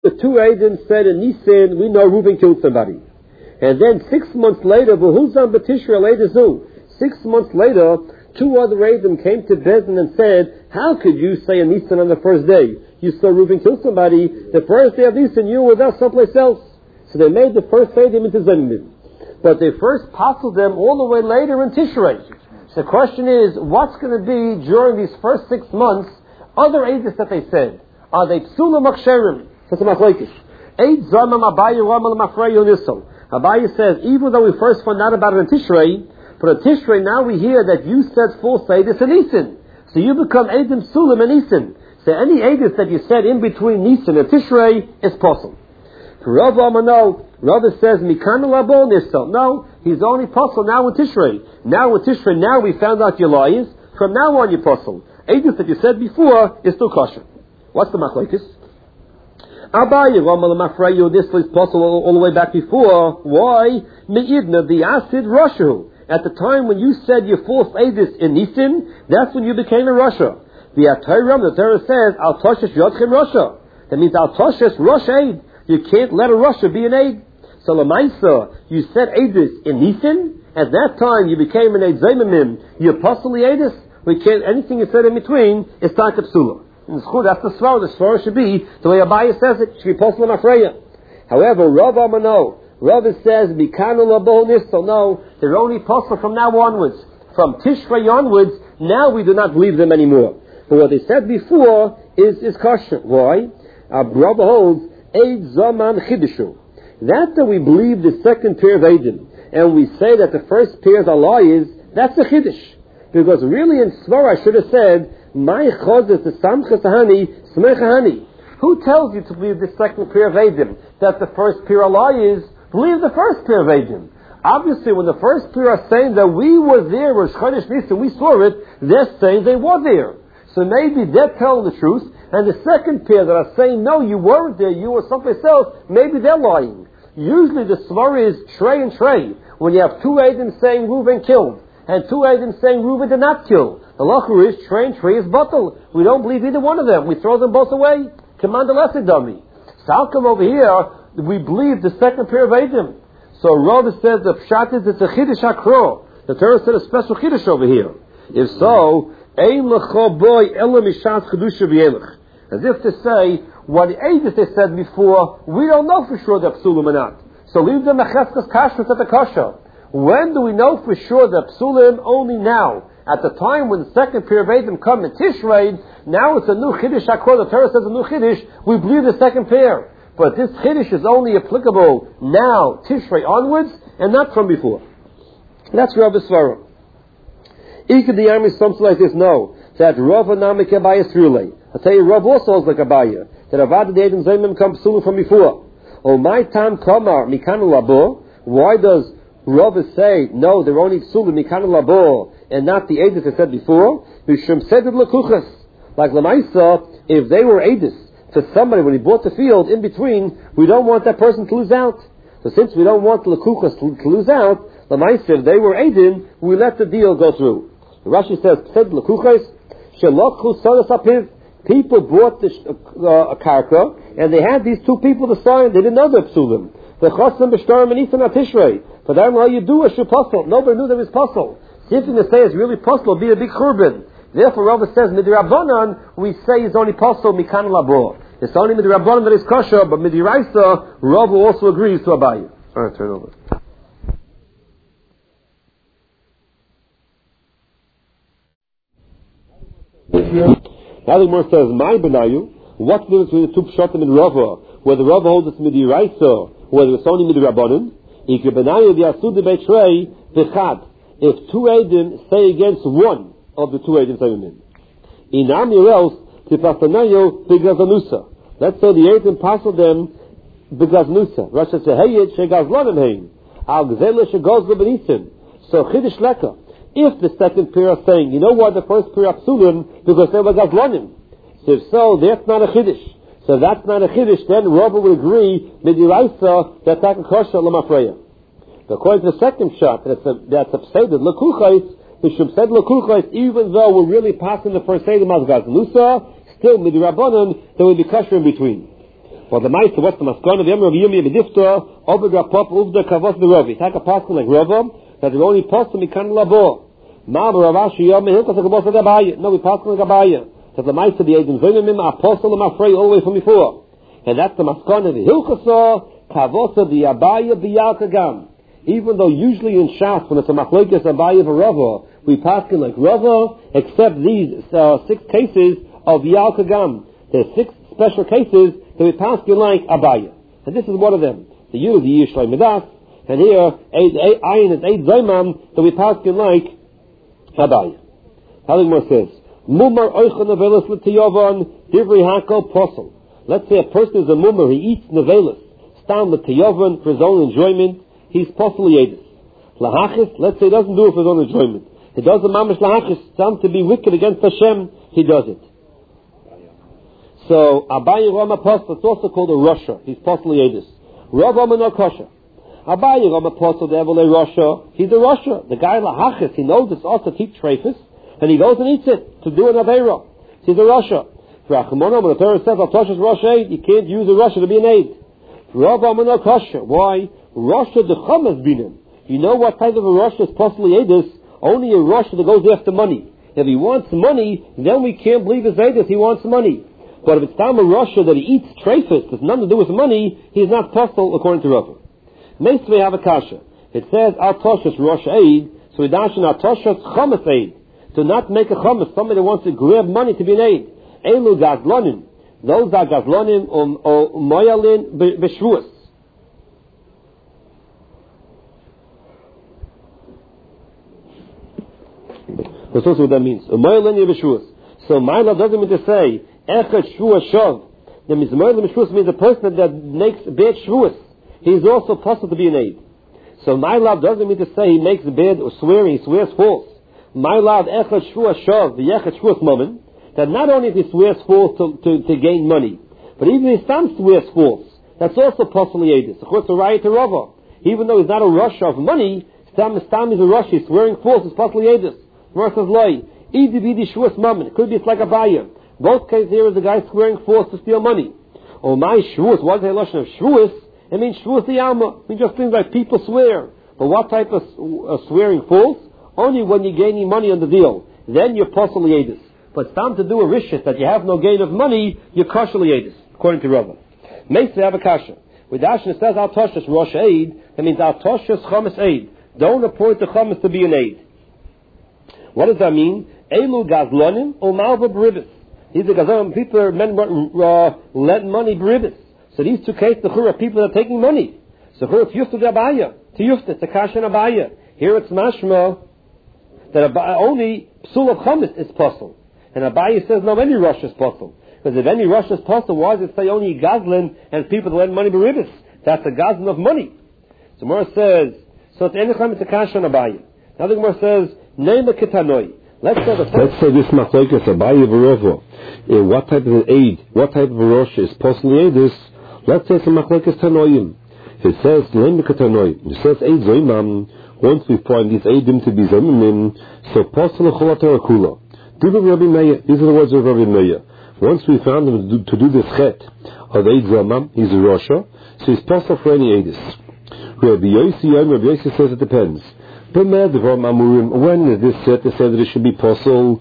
The two Eidim said in Nisan, we know Reuben killed somebody. And then 6 months later, 6 months later, two other Eidim came to Bezdin and said, how could you say in Nisan on the first day? You saw Reuben kill somebody. The first day of Nisan, you were with us someplace else. So they made the first Eidim into Zayimim. But they first passed them all the way later in Tishrei. So the question is, what's going to be during these first 6 months, other Eidim that they said? Are they Psulim Aksherim? Abaye says, even though we first found out about it in Tishrei, but in Tishrei now we hear that you said false Eidus in Nisan. So you become Eidim Sulim in Nisan. So any Eidus that you said in between Nisan and Tishrei is possible. For Rav Amano, Rav says, Mikana Labo Nisal. No, he's only possible now in Tishrei. Now in Tishrei, now we found out your lies. From now on you're possible. Eidus that you said before is still kosher. What's the machlokes? Abaye, this was possible all the way back before. Why? Me'idna, the acid Rashu. At the time when you said your false Eidus in Nisan, that's when you became a Rasha. The Torah says, Al Toshesh Yodchem Rasha. That means Al Toshesh Rosh Eid. You can't let a Rasha be an Eid. So Lamaisa, you said Eidus in Nisan, at that time you became an Eid Zaymimim. You apostle Eidus. We can't, anything you said in between is Takat Psula. That's the Svara. The Svara should be the way Abaye says it. It should be possible in Afreya. However, Rav Amano, Rav says, Mikanu Labo Nisal. No, they're only possible from now onwards. From Tishrei onwards, now we do not believe them anymore. But what they said before is kosher. Why? Rav holds, Eid Zaman Chidishu. That we believe the second pair of Eidim, and we say that the first pairs are lies, that's a Chiddush. Because really in Svara I should have said, my chozes the samchas hani smechahani. Who tells you to believe the second pair of Eidim? That the first pair of lies, believe the first pair of Eidim. Obviously, when the first pair are saying that we were there, Rosh Chodesh Nisan, we saw it, they're saying they were there. So maybe they're telling the truth, and the second pair that are saying, no, you weren't there, you were someplace else, maybe they're lying. Usually the svara is Trey and Trey. When you have two Eidim saying Reuben killed, and two Eidim saying Reuben did not kill, the lachu is Trey and Trey is batal. We don't believe either one of them. We throw them both away. Command the lesser dummy. So how come over here we believe the second pair of Eidim? So Rav says the pshat is it's a chiddush hakro. The Torah said a special chiddush over here. If so, ein lecho boy ela mishat chidusha v'yelech. As if to say, what Eidim they said before, we don't know for sure they're psulim or not. So leave them mecheskas kashrus at the kasha. When do we know for sure they're psulim? Only now. At the time when the second pair of Eidim come in Tishrei, now it's a new chiddush hakro. The Torah says a new chiddush. We believe the second pair. But this chiddush is only applicable now, Tishrei onwards, and not from before. That's Rav Svara. Ikad the army something like this. No, that Rav Anamik Abaye Srulei. I'll tell you, Rav also is like Abaye. That Avad the Eidim Zaymim come psulim from before. Oh, my tam kamar mikanu labo. Why does Rav say no? They're only psulim mikanu labo and not the Eidim they said before. Mishum seded lekuchas. Like Lamaisa, if they were Eidim to somebody when he bought the field, in between, we don't want that person to lose out. So since we don't want the Lekuchas to lose out, Lamaisa, if they were Eidim, we let the deal go through. Rashi says, Psed Lekuchas, Shelokhu Sodas Apiv. People bought a karka, and they had these two people to sign. They didn't know they're psulim. The Chosam B'Shtarim and Ethan Atishrei. For them, all you do is Shupasul. Nobody knew there was puzzle. See if you can say it's really puzzle, be a big churban. Therefore, Rabbi says, Midirabbanan, we say it's only possible Mikan Labo. It's only Midirabbanan that is kosher, but Midiraisa, Rabbi also agrees to Abaye. Alright, turn over. Now the Gemara says, My Benayu, what's the difference between the two Pshatim and Rava? Whether Rava holds it's Midiraisa, whether it's only Midirabbanan? Ikri Benayu, the Asud Betrei, V'chad. If two Eidim say against one of the two Eidim Zaymim. Inam else tipasanayo b'gazanusa. Let's say the Eidim passed them b'gazanusa. Rashi says, "Heyet shegazlanim heim al gzela shegazla b'nisim." So chiddush leka. If the second pair are saying, you know what, the first pair are psulim because they were gazlanim. So if so, that's not a chiddush. So that's not a chiddush. Then Rabbi would agree midiraisa that that's kosher l'mafreya. According to the second shot, that's a pseuded lekuchais. Mishum said lekuchais, even though we're really passing the first Eidim as gazlusa, still midirabbanan, there will be kosher in between. Well, the Meister, what's the Maskana? The Rabbi Yirmiyah B'difta, Obed Rapop, Uvda Kavos the Ravi. Take a pastor like Rava, that the only pastor Mikan Labo. Ma Ravashi Yom Hilkas Kavos the Gabaya. No, we pastor like Gabaya. That the Meister, the Eidim Zimim, Apostle, and Afrei, all the way from before. And that's the Maskana, the Hilkasa, Kavos the Abaya B'Yalkagam. Even though usually in Shas, when it's a Machlokes Abaya V'Rava, we pastor like Rava, except these 6 cases of Yalkagam. There's 6 special cases that we pass you like Abaya. And this is one of them. The Yud is the Yishlai Medas, and here, Ayin is 8 Zaymam, that we pass you like Abaya. Haligmar says, Mumar Oicha Nevelis L'Tiyovan, Divrei Hakol Posel. Let's say a person is a mumar, he eats Nevelis, Stam L'Tiyovan, for his own enjoyment, he's Posel Yedis. Lahachis, let's say he doesn't do it for his own enjoyment. He does the Mamish Lahachis, Stam to be wicked against Hashem, he does it. So, Abaye Rama Posel, it's also called a Rasha. He's Posel Yedis. Rav Rama no Kosher. Abaye Rama Posel, the Evele Rasha. He's a Rasha. The guy Lahachis, he knows it's also teach Trefus, and he goes and eats it to do an Aveira. He's a Rasha. For Achamono, when the Torah says, Al-Tosh is Rasha Eid, you can't use a Rasha to be an Eid. Rav Rama no Kosher. Why? Rasha the Chamas Binim. You know what type of a Rasha is Posel Yedis? Only a Rasha that goes after money. If he wants money, then we can't believe his Eidis, he wants money. But if it's time a Rasha that he eats Trefus, has nothing to do with money, he is not Posel according to Rava. Meis we have a kasha. It says, Al-Toshas Rosh Eid, so we dash in Al-Toshas Chamas Eid. To not make a Chamas, somebody that wants to grab money to be an Eid. Elu Gazlonim. Those are Gazlonim Moyalin B'Shvuas. That's also what that means. Moyalin B'Shvuas. So Maila doesn't mean to say, Echad Shvuas Shav. That means Moyalin B'Shvuas means a person that makes bad Shvuas. He's also possible to be an Eid. So Maila doesn't mean to say he makes bad or swearing, he swears false. Maila Echad Shvuas Shav, the Echad Shvuas moment, that not only if he swears false to gain money, but even if he some swears false, that's also possibly Eidus. Of course, a riot to Rava. Even though he's not a rush of money, Stam is a rush, he's swearing false, it's possibly Eidus. Versus Loi, Idi Bidi Shvuas moment, it could be it's like a buyer. Both cases here is the guy swearing false to steal money. Oh my Shvuas, what is the relation of Shvuas? It means Shvuas the Alma. It means just things like people swear. But what type of swearing false? Only when you're gaining money on the deal. Then you're possibly Eidus. But it's time to do a rishis that you have no gain of money, you're kosher Eidus, according to Rava. Meis have a kasha. With Dashin it says Al-Toshas Rosh Eid, that means Al-Toshas Chamas Eid. Don't appoint the Chamas to be an Eid. What does that mean? Elu Gazlonim or Malva Beribis. These are Gazlonim, people men lend money Beribis. So these 2 cases, the Chura, people are taking money. So Chura, it's Yufta de Abaya. To Yufta, it's a Kasha and Abaya. Here it's Mashma, that only Psul of Chamas is possible. And Abaya says, no, any rush is possible. Because if any rush is possible, why does it say only Gazlin and people that lend money Beribis? That's a Gazlin of money. So Gemara says, so it's Enecham, it's a Kasha and Abaya. Now the Gemara says, Neima Ketanoi. Let's say this Machlokes Abaya V'Rava. What type of an aid, what type of a rosh is possibly Eidus? Let's say it's a Machlokes Tanoim. It says Neima Ketanoi. It says Eid Zoimam. Once we find these Eidim to be Zoimim, so possible Cholat Kula. These are the words of Rabbi Meir. Once we found him to do this chet of Eid Zomam, he's a Rasha, so he's possible for any Eidus. Rabbi Yossi says it depends. When is this set to say that it should be possible?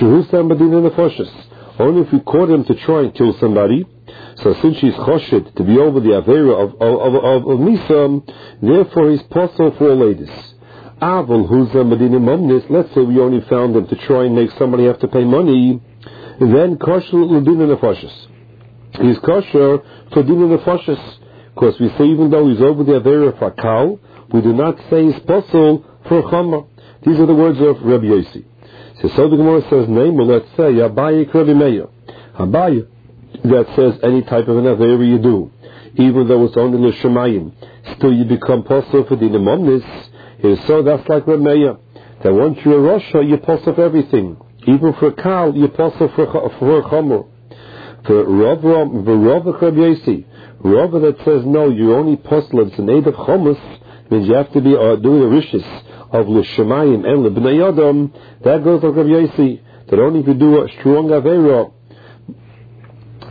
Only if we caught him to try and kill somebody. So since he's choshed to be over the Avera of Misam, therefore he's possible for all Eidus. Let's say we only found him to try and make somebody have to pay money, then kosher l'dina nefashis. He's kosher for dina nefashis, because we say even though he's over the avera for cow, we do not say he's possible for chama. These are the words of Rabbi Yossi. So the Gemara says, let's say Abaye Rabbi Meir. Abaye that says any type of an avera you do, even though it's only l'shemayim, still you become possible for dina momnis. So that's like Rabbi Meir, that once you're a Rasha, you pass off everything. Even for a cow, you pass off for a Chomer. For Rava Rabbi Yossi, Rava that says no, you only posel, it's an aid of Chomus, means you have to be doing a rishis of L'Shemayim and L'Bnei Adam. That goes like Rabbi Yossi, that only if you do a strong Avera,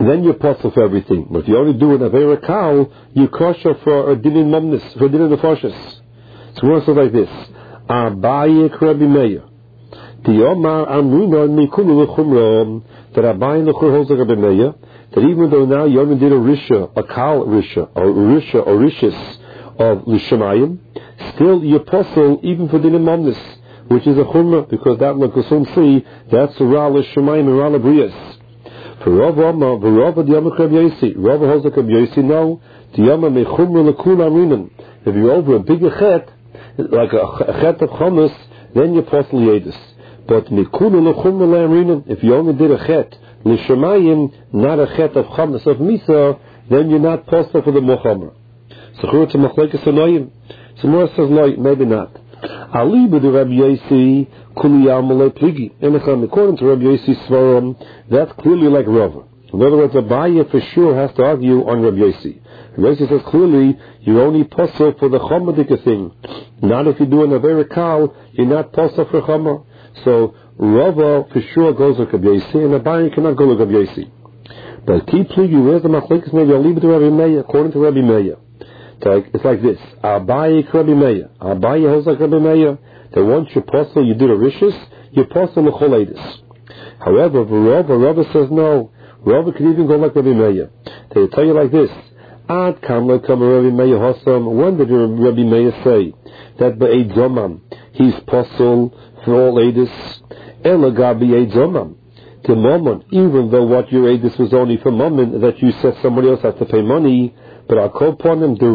then you're possible for everything. But if you only do an Avera Kal, you kosher for a din in Momnis, for a din in the Nefashis. So we're also like this. Abaye Rabbi Meir. Diomar Amruna Mikulu L'chumra. That Abaye L'chur holds like Rabbi Meir. That even though now you only did a Risha, a Kal Risha, or Risha, or Rishis of L'Shemayim, still you're possible even for din in Momnis, which is a Chumra, because that like Kusum see, that's a Ra L'Shemayim and Ra L'Brias. For Rav Amma, the Rav of the Yama Krab Yosi, Rav holds like Krab Yosi, no, the Yama me Chumra L'Kul Amrinan. If you're over a bigger chet, like a chet of Chomus, then you're possible Yedis. But Mikulu L'Chumra L'Amrinan, if you only did a chet, L'Shemayim, not a chet of Chomus of Misa, then you're not possible for the Mohamra. So Chur to Machlekes Anoyim. So more says no, maybe not. Ali b'de Rabbi Yosi kuli yamalei pligi. According to Rabbi Yosi Svarim, that's clearly like Rava. In other words, Abaye for sure has to argue on Rabbi Yosi. Rabbi Yosi says clearly you're only possible for the chomadika thing. Not if you do an Avera Kal, you're not possible for Chomer. So Rava for sure goes with Rabbi Yosi, and Abaye cannot go with Rabbi Yosi. But keep pligi, where's the machlekes maybe Ali b'de Rabbi Meir? According to Rabbi Meir. It's like this. Abaye Rabbi Meir. Abaye holds like Rabbi Meir. That once you're possible, you do the rishis, you're possible l'chol edus. However, Rava says no. Rava can even go like Rabbi Meir. They tell you like this. Ad kamla kama Rabbi Meir hosam. When did Rabbi Meir say that be'ed zomam he's possible for all edus? Elagabi eid zomam. To moment, even though what your edus was only for moment, that you said somebody else has to pay money. But I'll call upon him the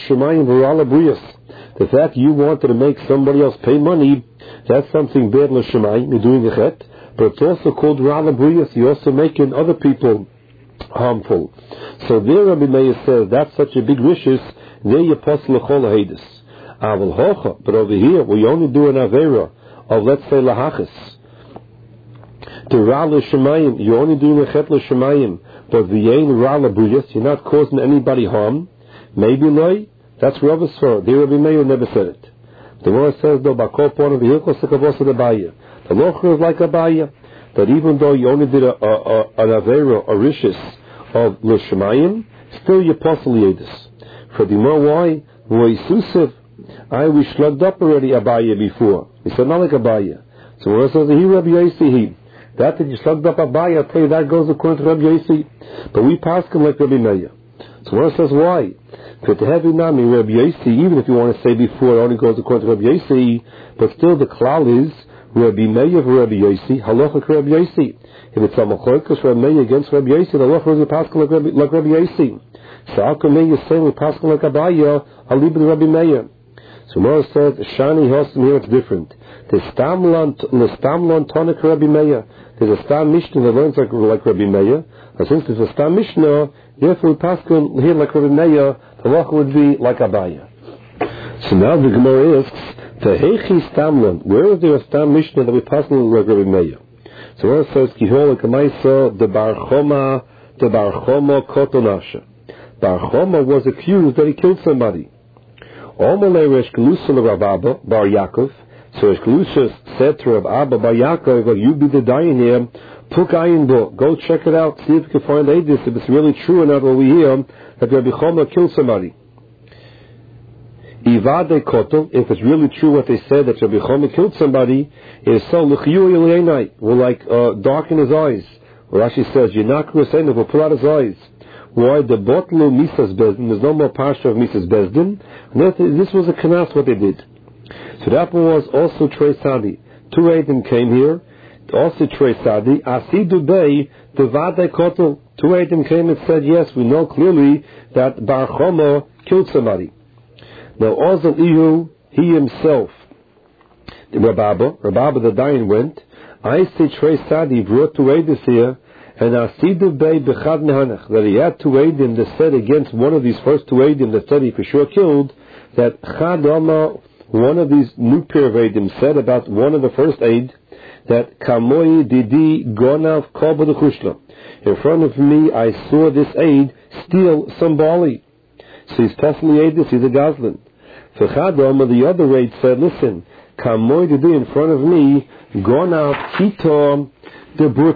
fact you wanted to make somebody else pay money, that's something bad l'shemayim, you're doing a chet, but it's also called Ra'ala Briyas, you're also making other people harmful. So there Rabbi Meir says, that's such a big rishis, there you possible l'chol ha'edus. Aval hocha, but over here, we only do an avera of, let's say, lahachis. The Ra'ala Shemayim, you're only doing a chet l'shemayim, but the Yain Ra'ala Briyas, you're not causing anybody harm. Maybe loy, that's Rava's for. The Rabbi Meir never said it. The Gemara says though, Bakol Pon of the Hilchos Sekavos of the Baya. The Locher is like a Baya, that even though you only did an Avera, a Rishis of L'Shemayim, still you're possibly Yedis. For the more why? We slugged up already Abaya before. He said not like Abaya. So when it says he Rabbi Yosi, that you slugged up Abaya, I tell you that goes according to Rabbi Yosi. But we pass him like Rabbi Meir. So when it says why? Because the heavy nami Rabbi Yosi, even if you want to say before it only goes according to Rabbi Yosi, but still the klal is Rabbi Meir for Rabbi Yosi, halacha for Rabbi Yosi. If it's a machlokes Rabbi Meir against Rabbi Yosi, the halacha is a pascal like Rabbi Yosi. So how come Meir is saying we pascal like Abaya, I'll leave it to Rabbi Meir. So Mora says Shani Hosam here it's different. The stamlan tonik Rabbi Meir. There's a stam mishnah that learns like Rabbi Meir. And since there's a stam mishnah, therefore we pascal here like Rabbi Meir, the halacha would be like Abaya. So now the Gemara asks, Tehechi Stamlan, where is there a Stam Mishnah that we pass on like Rabbi Meir? So where it says, Kihol Kamaisa, the Bar Choma Kotonasha. Bar Choma was accused that he killed somebody. Omale Resh Gelusa Rav Abba Bar Yaakov. So Resh Gelusa said to Rav Abba Bar Yaakov, well, you be the dying here, Puk Ayin Bo, go check it out, see if you can find Eidus, if it's really true or not what we hear, that Rabbi Choma killed somebody. Ivade Kotel, if it's really true what they said that Rabbi Choma killed somebody, is so will like darken his eyes. Rashi says, Yinakru Seinu will pull out his eyes. Why the botlu Misas Bezdin? There's no more pasture of Misas Bezdin. This was a kanas what they did. So that one was also Trey Sadi. Two Eidim came here, also Trey Sadi. Asidu Bey Devade Kotel. Two Eidim came and said, yes, we know clearly that Bar Choma killed somebody. Now, Ozal Ihu, he himself, Rababa the dying went, I say Trey Sadi brought two Eidim here, and Asidu Bey Bechad Nehanach, that he had two Eidim that said against one of these first two Eidim that said he for sure killed, that Chad Oma, one of these new pair of Eidim said about one of the first Eid, that Kamoi Didi Gonav Kobo the Chushla. In front of me, I saw this Eid steal some barley. So he's possibly Eidus, he's a Goslin. So Chad Oma, the other Eid said, listen, Kamoi Didi in front of me, Gonav Kito the Brut